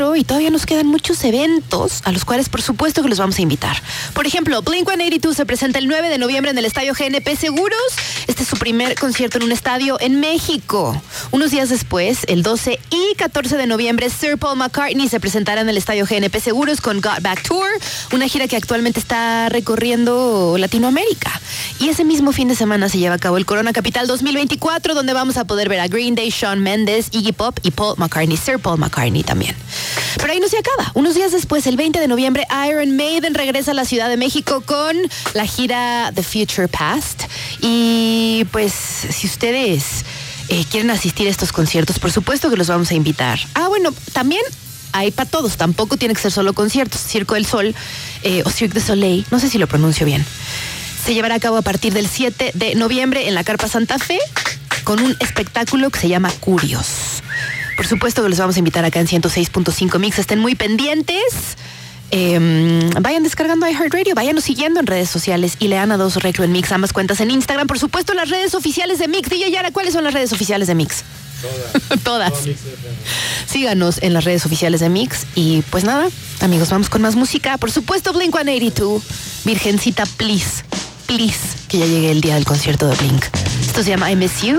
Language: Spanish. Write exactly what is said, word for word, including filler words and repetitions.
veinticuatro y todavía nos quedan muchos eventos a los cuales por supuesto que los vamos a invitar. Por ejemplo, Blink ciento ochenta y dos se presenta el nueve de noviembre en el Estadio G N P Seguros. Este es su primer concierto en un estadio en México. Unos días después, el doce y catorce de noviembre, Sir Paul McCartney se presentará en el Estadio G N P Seguros con Got Back Tour, una gira que actualmente está recorriendo Latinoamérica. Y ese mismo fin de semana se lleva a cabo el Corona Capital dos mil veinticuatro, donde vamos a poder ver a Green Day, Shawn Mendes, Iggy Pop y Paul McCartney, Sir Paul McCartney también. Pero ahí no se acaba. Unos días después, el veinte de noviembre, Iron Maiden regresa a la Ciudad de México con la gira The Future Past. Y pues, si ustedes eh, quieren asistir a estos conciertos, por supuesto que los vamos a invitar. Ah, bueno, también hay para todos. Tampoco tiene que ser solo conciertos. Circo del Sol eh, o Cirque du Soleil, no sé si lo pronuncio bien, se llevará a cabo a partir del siete de noviembre en la Carpa Santa Fe con un espectáculo que se llama Curios. Por supuesto que los vamos a invitar acá en ciento seis punto cinco Mix. Estén muy pendientes. Eh, vayan descargando iHeartRadio, váyanos siguiendo en redes sociales y lean a Dos Reclo en Mix, ambas cuentas en Instagram. Por supuesto, las redes oficiales de Mix. D J Yara, ¿cuáles son las redes oficiales de Mix? Todas. Todas. Síganos en las redes oficiales de Mix. Y pues nada, amigos, vamos con más música. Por supuesto, Blink ciento ochenta y dos. Virgencita, please, please, que ya llegue el día del concierto de Blink. Esto se llama I Miss You.